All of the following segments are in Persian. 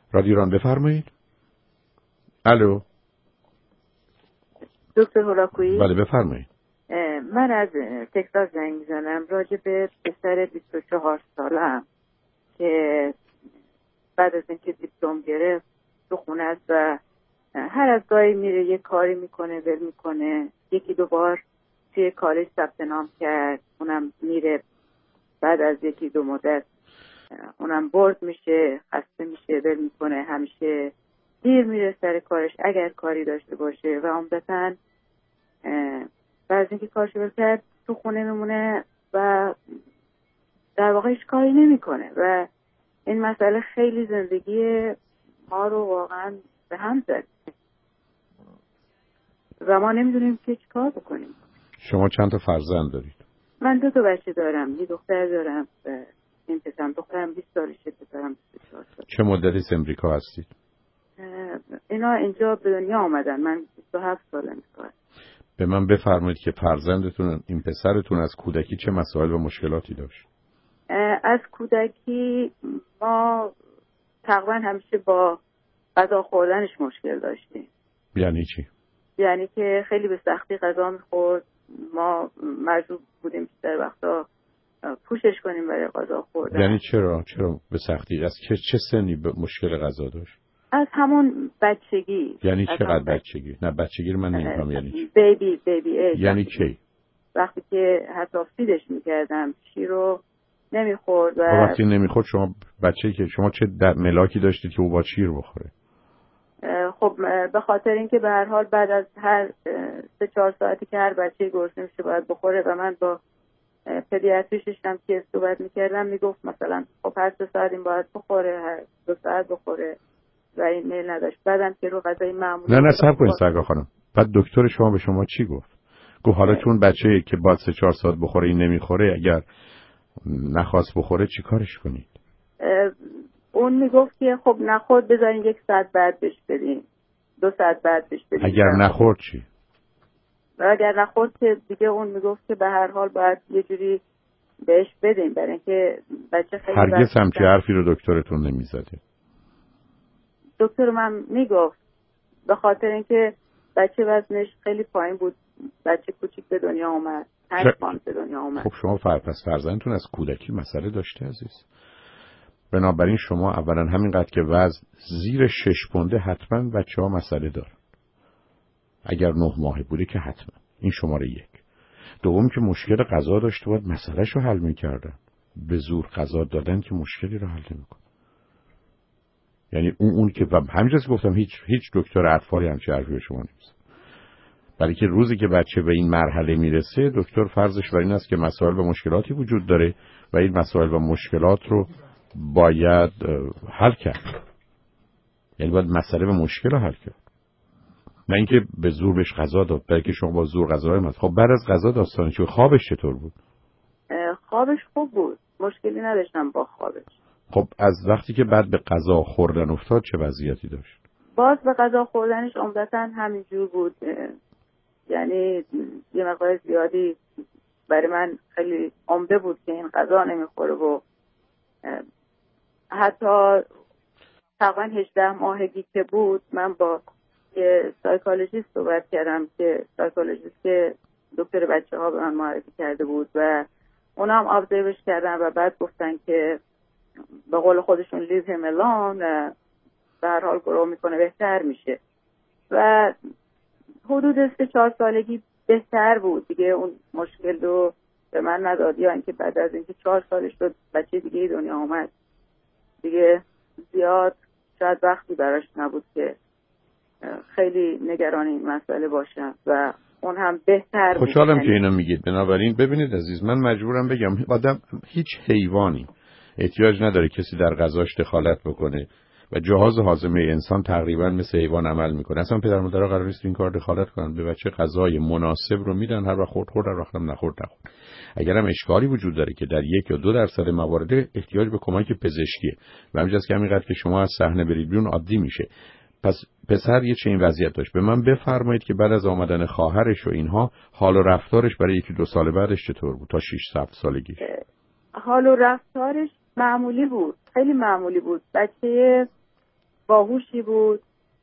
رادیو ایران بفرمایید. الو دکتر هولاکویی. بله بفرمایید. من از تکساس زنگ میزنم راجع به پسر 24 سالم که بعد از اینکه دیپلم گرفت تو خونه است و هر از گاهی میره یه کاری میکنه ول میکنه. یکی دو بار توی کالج ثبت نام کرد، اونم میره بعد از یکی دو مدت اونم برد میشه، خسته میشه، ول میکنه. همیشه دیر میره سر کارش اگر کاری داشته باشه و عمدتاً بعد از اینکه کارش ول کرد تو خونه میمونه و در واقع هیچ کاری نمیکنه و این مسئله خیلی زندگی ما رو واقعا به هم زد و ما نمیدونیم که چی کار بکنیم. شما چند تا فرزند دارید؟ من 2 بچه دارم، یه دختر دارم و این پسرم، دخترم 20 سالشه، پسرم 24 سال. چه مدتی از امریکا هستید؟ اینا اینجا به دنیا آمدن، من 27 سالم میکنم. به من بفرمایید که فرزندتون، این پسرتون، از کودکی چه مسائل و مشکلاتی داشت؟ از کودکی ما تقریبا همیشه با غذا خوردنش مشکل داشتیم. یعنی چی؟ یعنی که خیلی به سختی غذا میخورد، ما مجبور بودیم که در وقتا پوشش کنیم برای غذا خوردن. یعنی چرا به سختی؟ از چه سنی به مشکل غذا داشت؟ از همون بچگی. یعنی چقدر بچگی؟ نه بچگی رو من نمی‌فهمم. یعنی چی؟ بیبی ایج. یعنی کی؟ وقتی که حتی فیدش میکردم شیر رو نمیخورد و وقتی نمیخورد شما بچه‌ای که شما چه ملاکی داشتید که او با شیر بخوره؟ خب به خاطر اینکه به هر حال بعد از هر 3-4 ساعتی که هر بچه گرسنه میشه باید بخوره و من با پدیاتریشش هم که صحبت میکردم میگفت مثلا خب هر 3 ساعت این باید بخوره، هر 2 ساعت بخوره و این میل نداشت. بعدم که رو غذای معمولی نه صبر کنید سرکار خانم. بعد دکتر شما به شما چی گفت؟ گفت حالا چون بچه‌ای که بعد 3-4 ساعت بخوره این نمیخوره، اگر نخواست بخوره چی کارش کنید؟ اون میگفت که خب نخورد بذارین 1 ساعت بعد بهش بدین، 2 ساعت بعد بهش بدین. اگر نخورد چی؟ اگر نخورد که دیگه اون میگفت که به هر حال باید یه جوری بهش بدین برای اینکه بچه خیلی هرگز همچی حرفی رو دکترتون نمیزده. دکتر من میگفت به خاطر اینکه بچه وزنش خیلی پایین بود، بچه کوچیک به دنیا اومد، 5 ماه به دنیا اومد. خب شما فرزندتون از کودکی مسئله داشته عزیز. بنابراین شما اولا همینقدر که وزن زیر 6 پونده حتما بچه‌ها مسئله دارن. اگر 9 ماهه بوده که حتما. این شماره 1. دوم که مشکل غذا داشته باید مسئله‌ش رو حل می‌کردن. به زور غذا دادن که مشکلی رو حل نمی‌کنه. یعنی اون که همینجاست گفتم هیچ دکتر اطفالی همچین حرفی به شما نمیزنه. برای که روزی که بچه به این مرحله میرسه دکتر فرضش بر این است که مسائل و مشکلاتی وجود داره و این مسائل و مشکلات رو باید حل کرد. یعنی باید مسئله و مشکل رو حل کرد، نه اینکه به زور بهش غذا داد. بلکه شما با زور غذا نمیدید. خب بعد از غذا داستان چه؟ خوابش چطور بود؟ خوابش خوب بود، مشکلی نداشتم با خوابش. خب از وقتی که بعد به غذا خوردن افتاد چه وضعیتی داشت؟ باز به غذا خوردنش عمدتاً همینجور بود. یعنی یه مقدار زیادی برای من خیلی عمده بود که این غذا نمیخوره و حتی تقریبا 18 ماهگی که بود من با یه سایکولوژیست صحبت کردم که سایکولوژیست که دکتر بچه ها به من معرفی کرده بود و اونا هم ابزروش کردن و بعد گفتن که به قول خودشون لیز هم الان به هر حال گروه میکنه بهتر میشه و حدود 3-4 سالگی بهتر بود دیگه. اون مشکل رو به من نداد، یا اینکه بعد از اینکه 4 سالش شد بچه دیگه دنیا آمد دیگه زیاد شاید وقتی براش نبود که خیلی نگران این مسئله باشم و اون هم بهتر بود. خوشحالم که اینو میگید. بنابراین ببینید عزیز، من مجبورم بگم آدم هیچ حیوانی احتیاج نداره کسی در غذاش دخالت بکنه و جهاز هاضمه انسان تقریبا مثل حیوان عمل میکنه. اصلا پدر مادرها قرار نیست این کار دخالت کنن. به بچه غذای مناسب رو میدن، هر وقت خورد هر وقت هم نخورد. اگرم اشکالی وجود داره که در 1 یا 2% موارد احتیاج به کمک پزشکیه و همینجاست که همینقدر که شما از صحنه برید بیرون عادی میشه. پس پسر یه چنین وضعیت داشت. به من بفرمایید که بعد از آمدن خواهرش و اینها حال و رفتارش برای 1-2 سال بعدش چطور بود تا 6-7 سالگیش؟ حال و رفتارش معمولی بود، خیلی معمولی بود. بچه باهوشی بود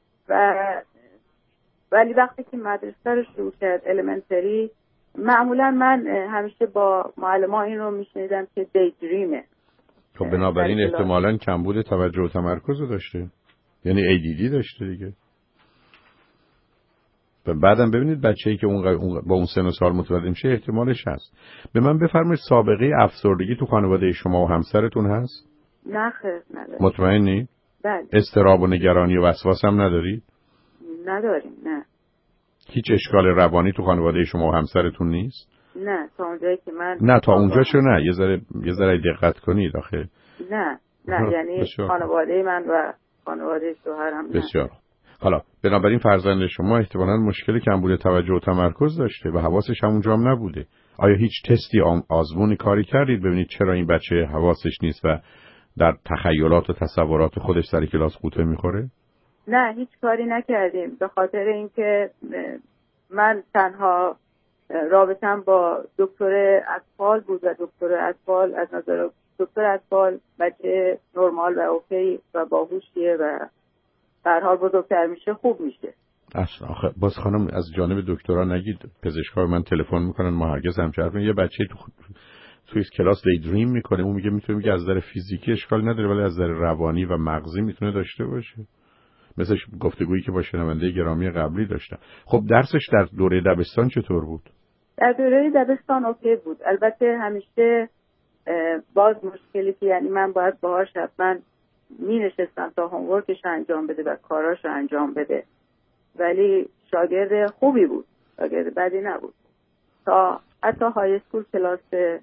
ولی وقتی که مدرسه رو شروع کرد الیمنتری، معمولا من همیشه با معلم‌ها این رو میشنیدم که دی دریمه. خب بنابراین احتمالاً کمبود توجه و تمرکز رو داشته، یعنی ADD داشته دیگه. و بعدم ببینید بچه‌ای که با اون سن و سال متولد میشه احتمالش هست. به من بفرمایید سابقه افسردگی تو خانواده شما و همسرتون هست؟ نه خیر نداریم. مطمئنی؟ بله. اضطراب و نگرانی و وسواس هم ندارید؟ نداریم. نه. هیچ اشکال روانی تو خانواده شما و همسرتون نیست؟ نه تا اونجایی که من نه تا اونجاشو نه، یه ذره دقت کنید آخه. نه یعنی خانواده من و خانواده شوهرم نه. بسیار. حالا بنابراین فرزند شما احتمالاً مشکل کمبود توجه و تمرکز داشته و حواسش همونجا هم نبوده. آیا هیچ تستی آزمونی کاری کردید ببینید چرا این بچه حواسش نیست و در تخیلات و تصورات خودش سر کلاس قوطه میخوره؟ نه هیچ کاری نکردیم، به خاطر اینکه من تنها رابطم با دکتر اطفال بود و دکتر اطفال از نظر دکتر اطفال بچه نرمال و اوکی و باهوشیه و در حال بزرگتر میشه خوب میشه. اصلا آخه باز خانم از جانب دکترها نگید، پزشکا من تلفن میکنن ما هرگز همچنین یه بچه توی کلاس دیدریم میکنه، اون میگه از نظر فیزیکی اشکال نداره ولی از نظر روانی و مغزی میتونه داشته باشه. مثل گفتگویی که با شنونده گرامی قبلی داشتم. خب درسش در دوره دبستان چطور بود؟ در دوره دبستان اوکی بود. البته همیشه باز مشکلی که یعنی من باید باهاش حتما می نشستم تا هومورکش انجام بده و کاراش انجام بده، ولی شاگرد خوبی بود، شاگرد بدی نبود. تا حتی های اسکول کلاس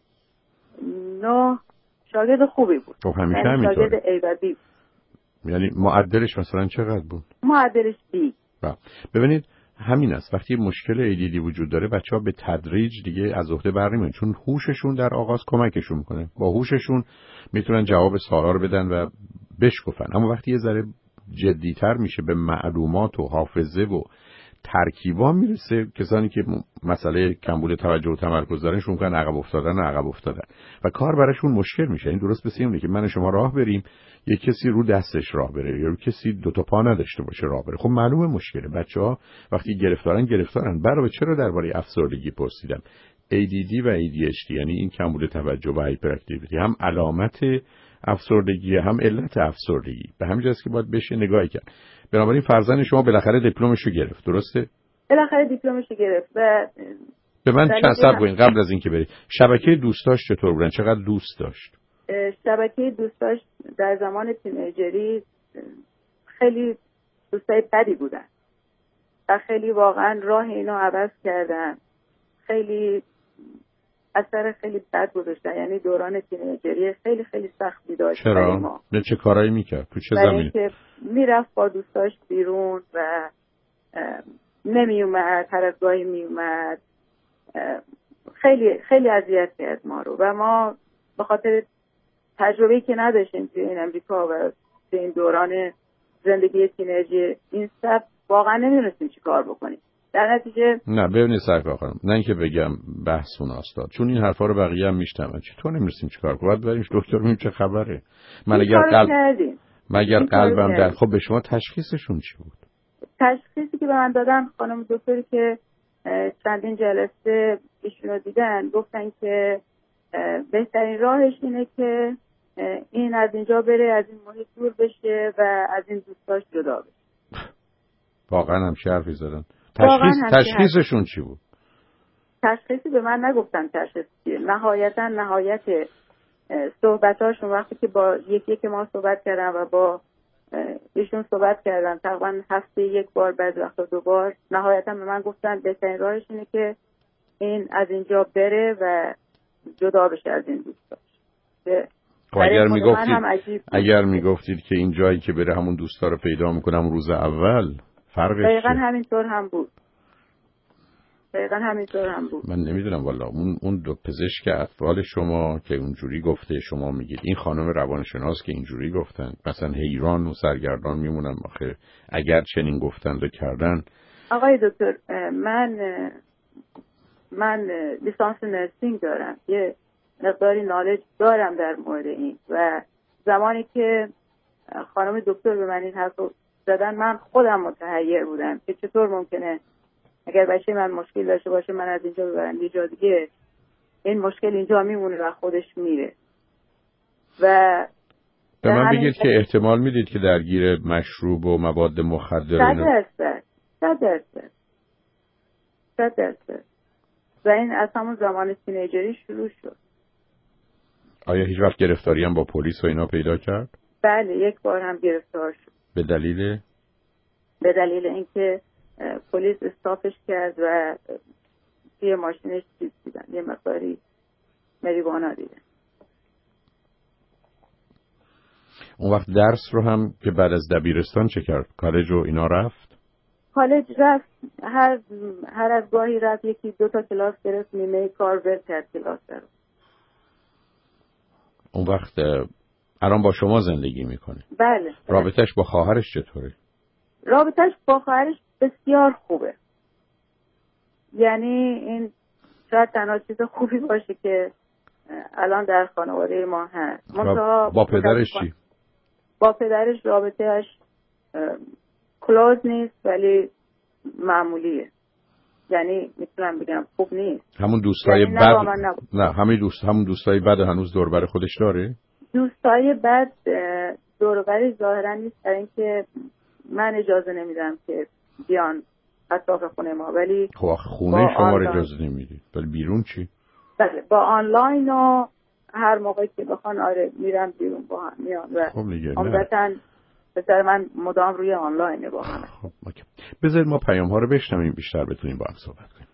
9 شاگرد خوبی بود. خب همیشه همینطوره. شاگرد ای و بی. یعنی معدلش مثلا چقدر بود؟ معدلش بی. ببینید همین است، وقتی مشکل ADD وجود داره بچه‌ها به تدریج دیگه از عهده برنمیان، چون هوششون در آغاز کمکشون میکنه، با هوششون میتونن جواب سوالا رو بدن و بشکفن. اما وقتی یه ذره جدی‌تر میشه به معلومات و حافظه و ترکیبا میرسه، کسانی که مسئله کمبود توجه و تمرکز دارن شون کنن عقب افتادن و کار براشون مشکل میشه. این درست مثل اینه که من شما راه بریم یک کسی رو دستش راه بره یا کسی دو تا پا نداشته باشه راه بره، خب معلومه مشکله. بچه‌ها وقتی گرفتارن. برای چرا درباره افسردگی پرسیدم؟ ADD و ADHD یعنی این کمبود توجه و هایپر اکتیویتی هم علامت افسردگی هم علت افسردگی، به همین جاست که باید بشه نگاهی کرد. بنابراین فرزند شما بالاخره دیپلمشو گرفت، درسته؟ بالاخره دیپلمشو گرفت و به من چند صبر کنین قبل از اینکه برید. شبکه دوستاش چطور بودن؟ چقدر دوست داشت؟ شبکه دوستاش در زمان تینیجری خیلی دوستای بدی بودن و خیلی واقعا راه اینو عوض کردن، خیلی اثر خیلی بد گذاشتن. یعنی دوران تینیجری خیلی خیلی سختی داشت. چرا؟ نه چه کارایی میکرد؟ تو چه زمینه؟ که میرفت با دوستاش بیرون و نمی اومد، هر از گاهی می اومد، خیلی خیلی اذیت کرد ما رو و ما به خاطر تجربه‌ای که نداشتیم توی این امریکا و توی این دوران زندگی تینیجی این سب واقعا نمی‌دونستیم چی کار بکنیم. در نتیجه نه ببینید سرکار خانم، نه اینکه بگم بحثون استاد، چون این حرفا رو بقیه هم میشنون. چطور نمی‌رسیم چیکار کنیم؟ باید بریم دکتر ببینیم چه خبره. من اگر قلبم در خب به شما تشخیصشون چی بود؟ تشخیصی که به من دادن خانم دکتری که چندین جلسه ایشونو دیدن گفتن که بهترین راهش اینه که این از اینجا بره، از این محیط دور بشه و از این دوستاش جدا بشه. واقعا هم حرفی زدن. تشخیصشون چی بود؟ تشخیصی به من نگفتن تشخیص چیه. نهایت صحبتاشون وقتی که با یکی ما صحبت کردن و با ایشون صحبت کردن تقریبا هفته یک بار بعد وقتا 2 بار، نهایتا به من گفتن بهترین راهش اینه که این از اینجا بره و جدا بشه از این دوستاش. اگر میگفتید که این جایی که بره همون دوستا رو پیدا میکنه همون روز اول، فرقش دقیقاً همینطور هم بود. من نمیدونم والا اون دو پزشک اطفال شما که اونجوری گفته شما میگید این خانم روانشناس که اینجوری گفتن، مثلا حیران و سرگردان میمونم آخه اگر چنین گفتند و کردن. آقای دکتر من لیسانس نرسینگ دارم، یه مقداری نالج دارم در مورد این و زمانی که خانم دکتر به من این حرف رو زدن من خودم متحیر بودم که چطور ممکنه اگر بچه من مشکل داشته باشه من از اینجا ببرم یه جا دیگه، این مشکل اینجا میمونه و خودش میره. و به من بگید که احتمال میدید که درگیر مشروب و مواد مخدر 100% و این از همون زمان تینیجری شروع شد. آیا هیچ وقت گرفتاری هم با پلیس و اینا پیدا کرد؟ بله، یک بار هم گرفتار شد. به دلیل اینکه پلیس استاپش کرد و توی ماشینش چیز دیدن، یه مقداری مریوانا دیدن. اون وقت درس رو هم که بعد از دبیرستان چه کرد؟ کالج و اینا رفت؟ کالج رفت، هر از گاهی رفت 1-2 کلاس گرفت، نیمه کار ول کرد کلاس رو. اون وقت الان با شما زندگی میکنه؟ بله. رابطش با خواهرش چطوره؟ رابطش با خواهرش بسیار خوبه. یعنی این شاید تنها چیز خوبی باشه که الان در خانواده ما هست. با پدرش چی؟ با پدرش رابطهش کلوز نیست ولی معمولیه. یعنی میتونم بگم خوب نیست. همون دوستای یعنی بد نه همون دوستای بد هنوز دور بر خودش داره؟ دوستای بد دور بر ظاهرا نیست، برای اینکه من اجازه نمیدم که بیان اطراف خونه ما، ولی خب خونه شما رو اجازه نمیدید، ولی بیرون چی؟ بله با آنلاین و هر موقعی که بخوان میرم بیرون با هم میان و عمدتاً پسر من مدام روی آنلاینه با هم. خب بذارید ما پیام ها رو بشنویم بیشتر بتونیم با هم صحبت کنیم.